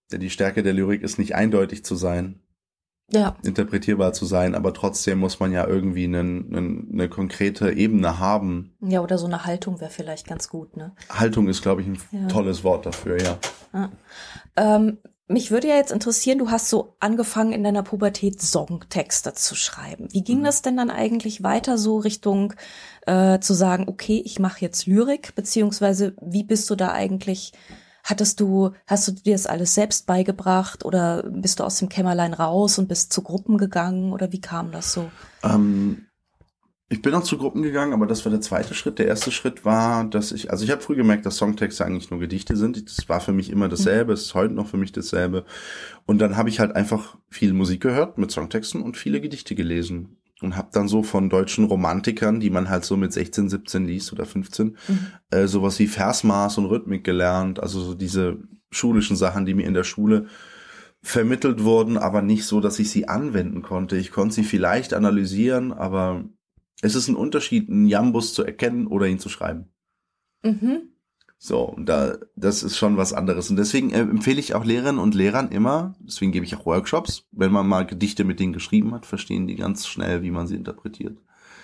Denn die Stärke der Lyrik ist nicht eindeutig zu sein, Ja. interpretierbar zu sein, aber trotzdem muss man ja irgendwie einen, einen, eine konkrete Ebene haben. Ja, oder so eine Haltung wäre vielleicht ganz gut, ne? Haltung ist, glaube ich, ein Ja. tolles Wort dafür, ja. Ja. Ähm, mich würde ja jetzt interessieren, du hast so angefangen in deiner Pubertät Songtexte zu schreiben. Wie ging Mhm. das denn dann eigentlich weiter so Richtung äh, zu sagen, okay, ich mache jetzt Lyrik, beziehungsweise wie bist du da eigentlich, hattest du, hast du dir das alles selbst beigebracht oder bist du aus dem Kämmerlein raus und bist zu Gruppen gegangen oder wie kam das so? Ähm, ich bin auch zu Gruppen gegangen, aber das war der zweite Schritt. Der erste Schritt war, dass ich, also ich habe früh gemerkt, dass Songtexte eigentlich nur Gedichte sind. Das war für mich immer dasselbe, es ist heute noch für mich dasselbe. Und dann habe ich halt einfach viel Musik gehört mit Songtexten und viele Gedichte gelesen. Und habe dann so von deutschen Romantikern, die man halt so mit sechzehn, siebzehn liest oder fünfzehn, Mhm. äh, sowas wie Versmaß und Rhythmik gelernt. Also so diese schulischen Sachen, die mir in der Schule vermittelt wurden, aber nicht so, dass ich sie anwenden konnte. Ich konnte sie vielleicht analysieren, aber es ist ein Unterschied, einen Jambus zu erkennen oder ihn zu schreiben. Mhm. So, und da, das ist schon was anderes. Und deswegen äh, empfehle ich auch Lehrerinnen und Lehrern immer, deswegen gebe ich auch Workshops, wenn man mal Gedichte mit denen geschrieben hat, verstehen die ganz schnell, wie man sie interpretiert.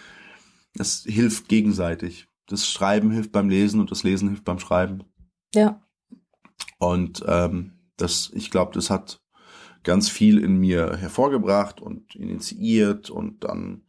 Das hilft gegenseitig. Das Schreiben hilft beim Lesen und das Lesen hilft beim Schreiben. Ja. Und ähm, das, ich glaube, das hat ganz viel in mir hervorgebracht und initiiert und dann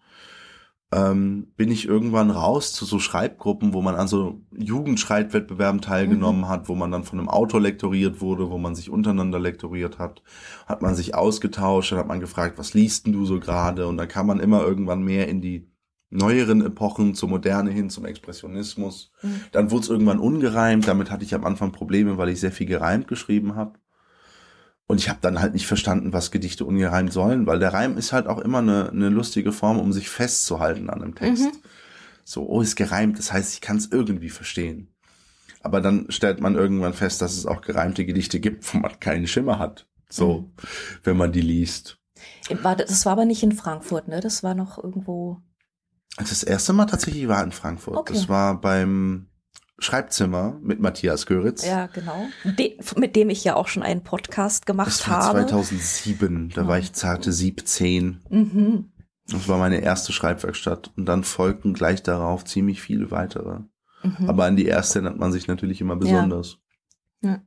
ähm, bin ich irgendwann raus zu so Schreibgruppen, wo man an so Jugendschreibwettbewerben teilgenommen mhm. hat, wo man dann von einem Autor lektoriert wurde, wo man sich untereinander lektoriert hat, hat man sich ausgetauscht, dann hat man gefragt, was liest denn du so gerade? Und dann kam man immer irgendwann mehr in die neueren Epochen, zur Moderne hin, zum Expressionismus. Mhm. Dann wurde es irgendwann ungereimt, damit hatte ich am Anfang Probleme, weil ich sehr viel gereimt geschrieben habe. Und ich habe dann halt nicht verstanden, was Gedichte ungereimt sollen, weil der Reim ist halt auch immer eine, eine lustige Form, um sich festzuhalten an einem Text. Mhm. So, oh, ist gereimt, das heißt, ich kann es irgendwie verstehen. Aber dann stellt man irgendwann fest, dass es auch gereimte Gedichte gibt, wo man keinen Schimmer hat. So, mhm. wenn man die liest. War, das war aber nicht in Frankfurt, ne? Das war noch irgendwo... Das erste Mal tatsächlich war in Frankfurt. Okay. Das war beim Schreibzimmer mit Matthias Göritz. Ja, genau. De- mit dem ich ja auch schon einen Podcast gemacht das war habe. zweitausendsieben, da ja. war ich zarte siebzehn. Mhm. Das war meine erste Schreibwerkstatt. Und dann folgten gleich darauf ziemlich viele weitere. Mhm. Aber an die erste erinnert man sich natürlich immer besonders. Ja. Ja.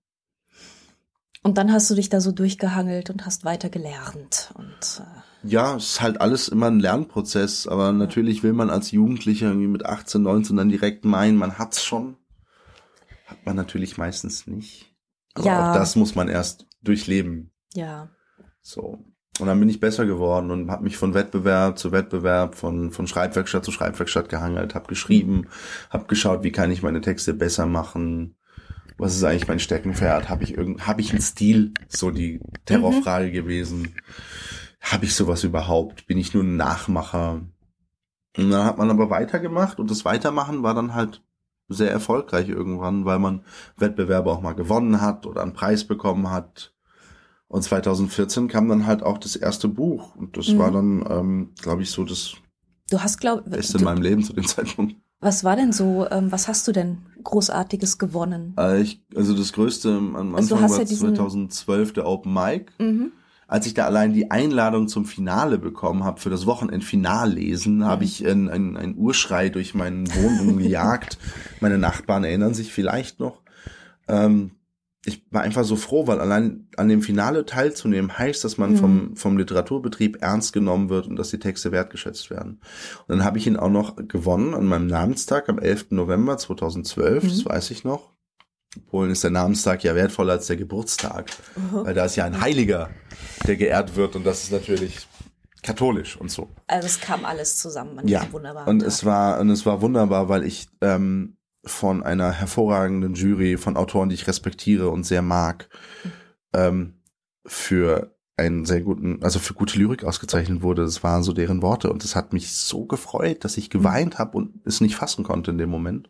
Und dann hast du dich da so durchgehangelt und hast weiter gelernt. Und, äh ja, es ist halt alles immer ein Lernprozess. Aber natürlich will man als Jugendlicher irgendwie mit achtzehn, neunzehn dann direkt meinen, man hat's schon. Hat man natürlich meistens nicht. Aber ja. auch das muss man erst durchleben. Ja. So. Und dann bin ich besser geworden und habe mich von Wettbewerb zu Wettbewerb, von von Schreibwerkstatt zu Schreibwerkstatt gehangelt, habe geschrieben, mhm. habe geschaut, wie kann ich meine Texte besser machen. Was ist eigentlich mein Steckenpferd? Habe ich irgend, habe ich einen Stil? So die Terrorfrage mhm. gewesen. Habe ich sowas überhaupt? Bin ich nur ein Nachmacher? Und dann hat man aber weitergemacht und das Weitermachen war dann halt sehr erfolgreich irgendwann, weil man Wettbewerbe auch mal gewonnen hat oder einen Preis bekommen hat. Und zweitausendvierzehn kam dann halt auch das erste Buch und das mhm. war dann, ähm, glaube ich, so das du hast, glaub, Beste in meinem Leben zu dem Zeitpunkt. Was war denn so, ähm, was hast du denn Großartiges gewonnen? Äh, ich, also das Größte am Anfang also war ja diesen... zweitausendzwölf der Open Mic. Mhm. Als ich da allein die Einladung zum Finale bekommen habe, für das Wochenendfinallesen, mhm. habe ich einen ein, ein Urschrei durch meinen Wohnung gejagt. Meine Nachbarn erinnern sich vielleicht noch. Ähm, ich war einfach so froh, weil allein an dem Finale teilzunehmen heißt, dass man mhm. vom vom Literaturbetrieb ernst genommen wird und dass die Texte wertgeschätzt werden. Und dann habe ich ihn auch noch gewonnen an meinem Namenstag am elften November zweitausendzwölf, mhm. das weiß ich noch. In Polen ist der Namenstag ja wertvoller als der Geburtstag, mhm. weil da ist ja ein Heiliger, der geehrt wird und das ist natürlich katholisch und so. Also es kam alles zusammen an ja. diesem wunderbaren und Tag. es war und es war wunderbar, weil ich ähm, von einer hervorragenden Jury von Autoren, die ich respektiere und sehr mag, mhm. ähm, für einen sehr guten, also für gute Lyrik ausgezeichnet wurde. Das waren so deren Worte und es hat mich so gefreut, dass ich geweint mhm. habe und es nicht fassen konnte in dem Moment.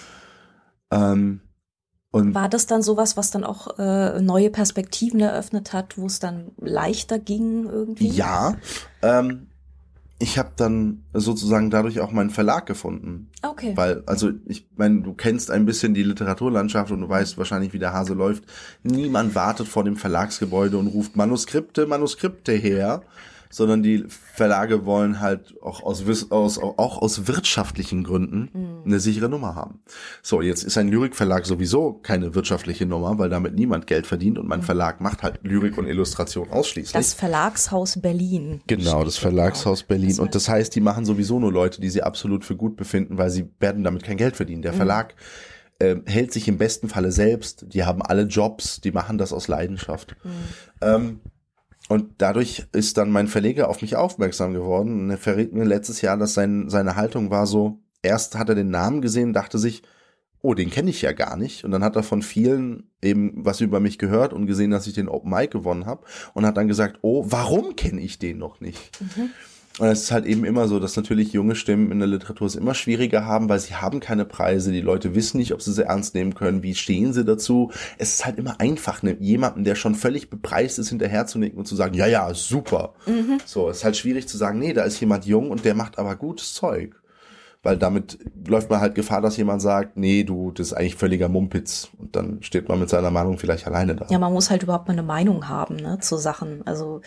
Ähm, Und war das dann sowas, was dann auch äh, neue Perspektiven eröffnet hat, wo es dann leichter ging irgendwie? Ja, ähm, ich habe dann sozusagen dadurch auch meinen Verlag gefunden. Okay. Weil, also ich meine, du kennst ein bisschen die Literaturlandschaft und du weißt wahrscheinlich, wie der Hase läuft. Niemand wartet vor dem Verlagsgebäude und ruft Manuskripte, Manuskripte her, sondern die Verlage wollen halt auch aus, aus, auch aus wirtschaftlichen Gründen mhm. eine sichere Nummer haben. So, jetzt ist ein Lyrikverlag sowieso keine wirtschaftliche Nummer, weil damit niemand Geld verdient und mein mhm. Verlag macht halt Lyrik und Illustration ausschließlich. Das Verlagshaus Berlin. Genau, das Verlagshaus genau. Berlin. Das und das heißt, die machen sowieso nur Leute, die sie absolut für gut befinden, weil sie werden damit kein Geld verdienen. Der mhm. Verlag äh, hält sich im besten Falle selbst, die haben alle Jobs, die machen das aus Leidenschaft. Mhm. Ähm, Und dadurch ist dann mein Verleger auf mich aufmerksam geworden. Und er verriet mir letztes Jahr, dass sein, seine Haltung war so, erst hat er den Namen gesehen, dachte sich, oh, den kenne ich ja gar nicht. Und dann hat er von vielen eben was über mich gehört und gesehen, dass ich den Open Mic gewonnen habe. Und hat dann gesagt, oh, warum kenne ich den noch nicht? Mhm. Und es ist halt eben immer so, dass natürlich junge Stimmen in der Literatur es immer schwieriger haben, weil sie haben keine Preise, die Leute wissen nicht, ob sie sie ernst nehmen können, wie stehen sie dazu. Es ist halt immer einfach, ne, jemanden, der schon völlig bepreist ist, hinterherzunicken und zu sagen, ja, ja, super. Mhm. So, es ist halt schwierig zu sagen, nee, da ist jemand jung und der macht aber gutes Zeug. Weil damit läuft man halt Gefahr, dass jemand sagt, nee, du, das ist eigentlich völliger Mumpitz. Und dann steht man mit seiner Meinung vielleicht alleine da. Ja, man muss halt überhaupt mal eine Meinung haben, ne, zu Sachen. Also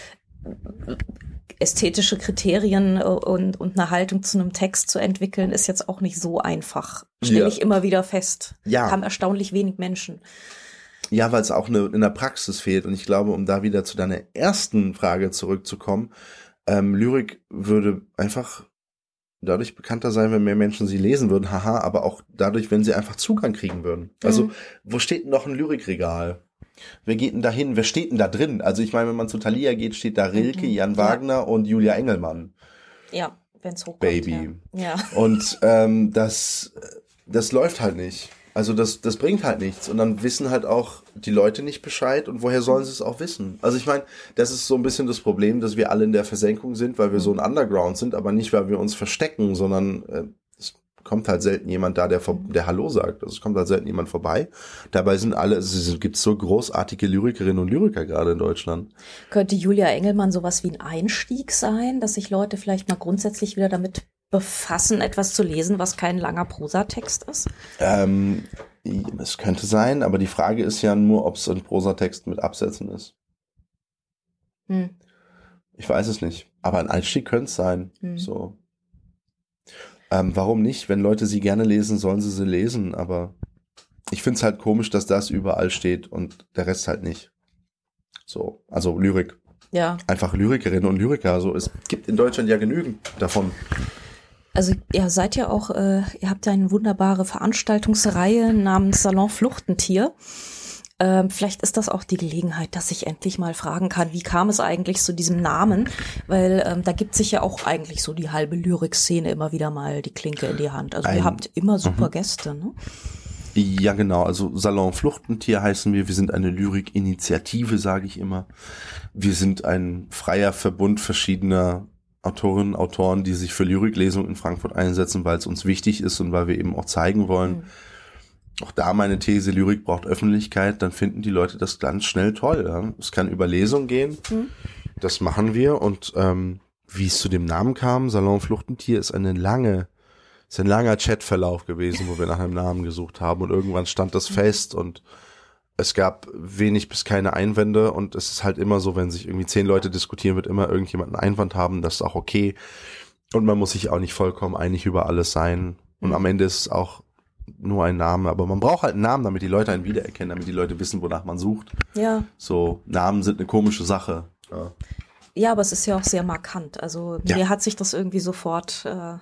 ästhetische Kriterien und, und eine Haltung zu einem Text zu entwickeln, ist jetzt auch nicht so einfach. Stelle ja. ich immer wieder fest. Ja. Haben erstaunlich wenig Menschen. Ja, weil es auch eine, in der Praxis fehlt. Und ich glaube, um da wieder zu deiner ersten Frage zurückzukommen, ähm, Lyrik würde einfach dadurch bekannter sein, wenn mehr Menschen sie lesen würden, haha, aber auch dadurch, wenn sie einfach Zugang kriegen würden. Also, mhm. wo steht denn noch ein Lyrikregal? Wer geht denn da hin? Wer steht denn da drin? Also ich meine, wenn man zu Thalia geht, steht da Rilke, Jan ja. Wagner und Julia Engelmann. Ja, wenn's hochkommt. Baby. Ja. ja. Und ähm, das, das läuft halt nicht. Also das, das bringt halt nichts. Und dann wissen halt auch die Leute nicht Bescheid. Und woher sollen sie es auch wissen? Also ich meine, das ist so ein bisschen das Problem, dass wir alle in der Versenkung sind, weil wir so ein Underground sind, aber nicht, weil wir uns verstecken, sondern äh, es kommt halt selten jemand da, der, der Hallo sagt. Also es kommt halt selten jemand vorbei. Dabei sind alle, es gibt so großartige Lyrikerinnen und Lyriker gerade in Deutschland. Könnte Julia Engelmann sowas wie ein Einstieg sein, dass sich Leute vielleicht mal grundsätzlich wieder damit befassen, etwas zu lesen, was kein langer Prosatext ist? Ähm, es könnte sein, aber die Frage ist ja nur, ob es ein Prosatext mit Absätzen ist. Hm. Ich weiß es nicht. Aber ein Einstieg könnte es sein. Hm. So. Ähm, warum nicht? Wenn Leute sie gerne lesen, sollen sie sie lesen. Aber ich finde es halt komisch, dass das überall steht und der Rest halt nicht. So, also Lyrik. Ja. Einfach Lyrikerinnen und Lyriker. So, es gibt in Deutschland ja genügend davon. Also ihr seid ja auch, äh, ihr habt ja eine wunderbare Veranstaltungsreihe namens Salon Fluchtentier. Ähm, vielleicht ist das auch die Gelegenheit, dass ich endlich mal fragen kann, wie kam es eigentlich zu diesem Namen? Weil ähm, da gibt sich ja auch eigentlich so die halbe Lyrikszene immer wieder mal die Klinke in die Hand. Also Ein, ihr habt immer super m- Gäste, ne? Ja, genau. Also Salon Fluchtentier heißen wir. Wir sind eine Lyrik-Initiative, sage ich immer. Wir sind ein freier Verbund verschiedener Autorinnen, Autoren, die sich für Lyriklesung in Frankfurt einsetzen, weil es uns wichtig ist und weil wir eben auch zeigen wollen, mhm. auch da meine These, Lyrik braucht Öffentlichkeit, dann finden die Leute das ganz schnell toll. Ja? Es kann über Lesung gehen, mhm. das machen wir und ähm, wie es zu dem Namen kam, Salon Fluchtentier, ist eine lange, ist ein langer Chatverlauf gewesen, wo wir nach einem Namen gesucht haben und irgendwann stand das mhm. fest und es gab wenig bis keine Einwände und es ist halt immer so, wenn sich irgendwie zehn Leute diskutieren, wird immer irgendjemand einen Einwand haben, das ist auch okay und man muss sich auch nicht vollkommen einig über alles sein und mhm. am Ende ist es auch nur ein Name, aber man braucht halt einen Namen, damit die Leute einen wiedererkennen, damit die Leute wissen, wonach man sucht. Ja. So, Namen sind eine komische Sache. Ja, ja, aber es ist ja auch sehr markant, also ja. mir hat sich das irgendwie sofort äh,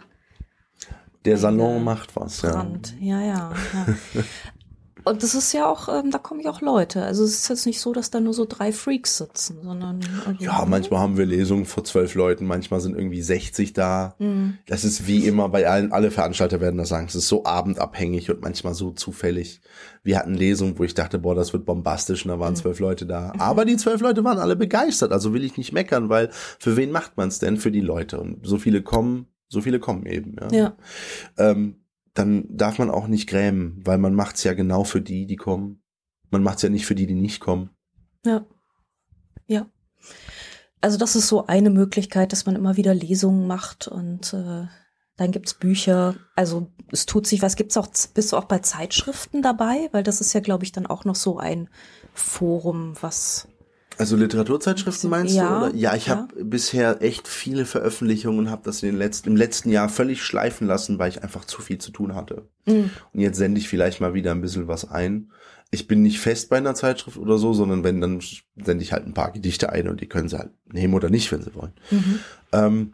der Salon macht was, ja. Ja, ja, ja. Und das ist ja auch, ähm, da kommen ja auch Leute. Also es ist jetzt nicht so, dass da nur so drei Freaks sitzen, sondern... Also ja, manchmal haben wir Lesungen vor zwölf Leuten, manchmal sind irgendwie sechzig da. Mhm. Das ist wie immer bei allen, alle Veranstalter werden das sagen, es ist so abendabhängig und manchmal so zufällig. Wir hatten Lesungen, wo ich dachte, boah, das wird bombastisch und da waren zwölf mhm. Leute da. Aber die zwölf Leute waren alle begeistert, also will ich nicht meckern, weil für wen macht man es denn? Für die Leute. Und so viele kommen, so viele kommen eben. Ja. ja. Ähm, dann darf man auch nicht grämen, weil man macht's ja genau für die, die kommen. Man macht's ja nicht für die, die nicht kommen. Ja, ja. Also das ist so eine Möglichkeit, dass man immer wieder Lesungen macht und äh, dann gibt's Bücher. Also es tut sich was. Gibt's auch, bist du auch bei Zeitschriften dabei? Weil das ist ja, glaube ich, dann auch noch so ein Forum, was... Also Literaturzeitschriften meinst ja, du? Oder? Ja, ich ja. habe bisher echt viele Veröffentlichungen und habe das in den letzten, im letzten Jahr völlig schleifen lassen, weil ich einfach zu viel zu tun hatte. Mhm. Und jetzt sende ich vielleicht mal wieder ein bisschen was ein. Ich bin nicht fest bei einer Zeitschrift oder so, sondern wenn, dann sende ich halt ein paar Gedichte ein und die können sie halt nehmen oder nicht, wenn sie wollen. Mhm. Ähm,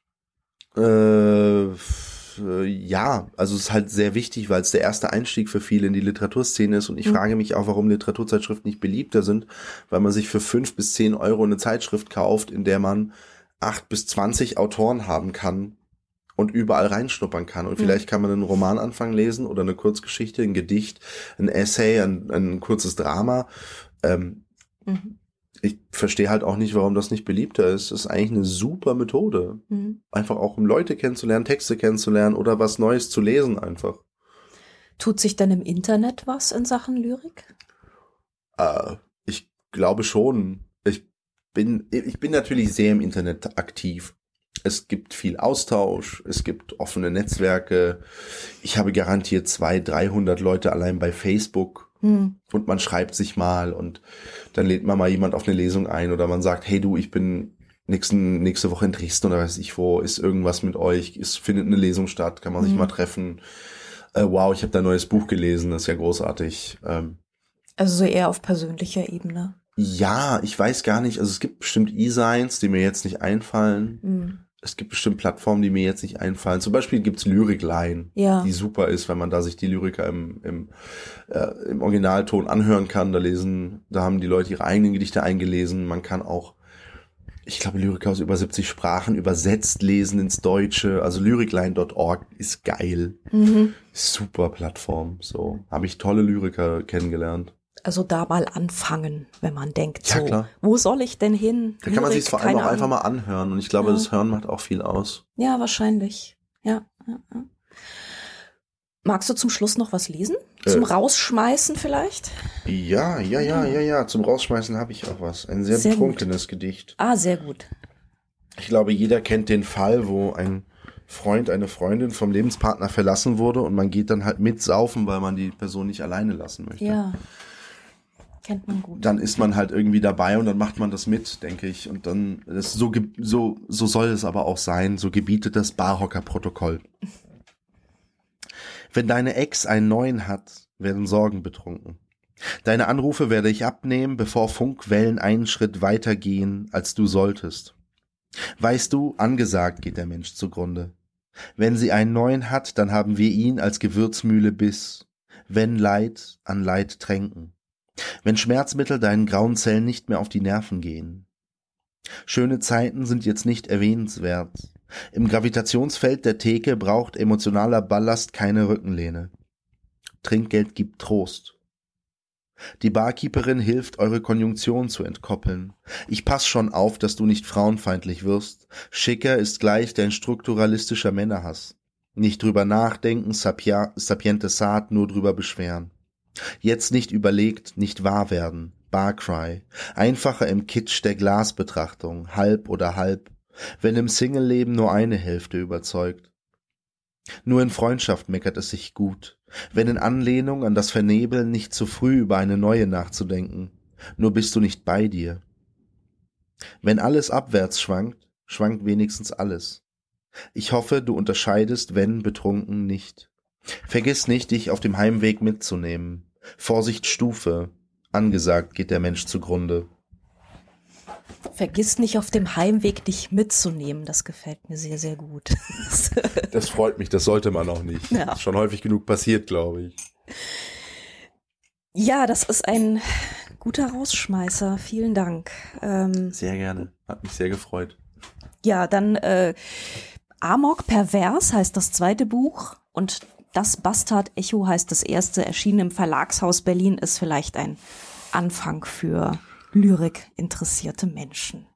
äh, ja, also es ist halt sehr wichtig, weil es der erste Einstieg für viele in die Literaturszene ist und ich mhm. frage mich auch, warum Literaturzeitschriften nicht beliebter sind, weil man sich für fünf bis zehn Euro eine Zeitschrift kauft, in der man acht bis zwanzig Autoren haben kann und überall reinschnuppern kann und mhm. vielleicht kann man einen Roman anfangen lesen oder eine Kurzgeschichte, ein Gedicht, ein Essay, ein, ein kurzes Drama. Ähm, mhm. Ich verstehe halt auch nicht, warum das nicht beliebter ist. Das ist eigentlich eine super Methode. Mhm. Einfach auch, um Leute kennenzulernen, Texte kennenzulernen oder was Neues zu lesen einfach. Tut sich denn im Internet was in Sachen Lyrik? Äh, ich glaube schon. Ich bin, ich bin natürlich sehr im Internet aktiv. Es gibt viel Austausch, es gibt offene Netzwerke. Ich habe garantiert zweihundert, dreihundert Leute allein bei Facebook. Hm. Und man schreibt sich mal und dann lädt man mal jemand auf eine Lesung ein oder man sagt, hey du, ich bin nächsten, nächste Woche in Dresden oder weiß ich wo, ist irgendwas mit euch, es findet eine Lesung statt, kann man hm. sich mal treffen. Äh, wow, ich habe da ein neues Buch gelesen, das ist ja großartig. Ähm, also so eher auf persönlicher Ebene. Ja, ich weiß gar nicht, also es gibt bestimmt E-Signs, die mir jetzt nicht einfallen. Hm. Es gibt bestimmt Plattformen, die mir jetzt nicht einfallen. Zum Beispiel gibt's Lyrikline, ja. die super ist, wenn man da sich die Lyriker im, im, äh, im Originalton anhören kann. Da lesen, da haben die Leute ihre eigenen Gedichte eingelesen. Man kann auch, ich glaube, Lyriker aus über siebzig Sprachen übersetzt lesen ins Deutsche. Also lyrikline Punkt org ist geil. Mhm. Super Plattform. So habe ich tolle Lyriker kennengelernt. Also da mal anfangen, wenn man denkt, ja, so, klar. Wo soll ich denn hin? Da kann man sich vor allem auch einfach mal anhören und ich glaube, ja. das Hören macht auch viel aus. Ja, wahrscheinlich. Ja, ja, ja. Magst du zum Schluss noch was lesen? Zum äh. Rausschmeißen vielleicht? Ja, ja, ja, ja, ja. Zum Rausschmeißen habe ich auch was. Ein sehr, sehr betrunkenes gut. Gedicht. Ah, sehr gut. Ich glaube, jeder kennt den Fall, wo ein Freund, eine Freundin vom Lebenspartner verlassen wurde und man geht dann halt mitsaufen, weil man die Person nicht alleine lassen möchte. Ja. Kennt man gut. Dann ist man halt irgendwie dabei und dann macht man das mit, denke ich. Und dann, das so, so, so soll es aber auch sein, so gebietet das Barhocker-Protokoll. Wenn deine Ex einen neuen hat, werden Sorgen betrunken. Deine Anrufe werde ich abnehmen, bevor Funkwellen einen Schritt weiter gehen, als du solltest. Weißt du, angesagt geht der Mensch zugrunde. Wenn sie einen neuen hat, dann haben wir ihn als Gewürzmühle Biss. Wenn Leid an Leid tränken. Wenn Schmerzmittel deinen grauen Zellen nicht mehr auf die Nerven gehen. Schöne Zeiten sind jetzt nicht erwähnenswert. Im Gravitationsfeld der Theke braucht emotionaler Ballast keine Rückenlehne. Trinkgeld gibt Trost. Die Barkeeperin hilft, eure Konjunktion zu entkoppeln. Ich pass schon auf, dass du nicht frauenfeindlich wirst. Schicker ist gleich dein strukturalistischer Männerhass. Nicht drüber nachdenken, sapia, sapiente Saat, nur drüber beschweren. Jetzt nicht überlegt, nicht wahr werden. Barcry. Einfacher im Kitsch der Glasbetrachtung. Halb oder halb. Wenn im Single-Leben nur eine Hälfte überzeugt. Nur in Freundschaft meckert es sich gut. Wenn in Anlehnung an das Vernebeln nicht zu früh über eine neue nachzudenken. Nur bist du nicht bei dir. Wenn alles abwärts schwankt, schwankt wenigstens alles. Ich hoffe, du unterscheidest, wenn betrunken, nicht. Vergiss nicht, dich auf dem Heimweg mitzunehmen. Vorsicht, Stufe. Angesagt geht der Mensch zugrunde. Vergiss nicht, auf dem Heimweg dich mitzunehmen. Das gefällt mir sehr, sehr gut. Das freut mich, das sollte man auch nicht. Ja. Das ist schon häufig genug passiert, glaube ich. Ja, das ist ein guter Rausschmeißer. Vielen Dank. Ähm, sehr gerne. Hat mich sehr gefreut. Ja, dann äh, Amok Pervers heißt das zweite Buch und Das Bastard-Echo heißt das erste, erschienen im Verlagshaus Berlin, ist vielleicht ein Anfang für Lyrik interessierte Menschen.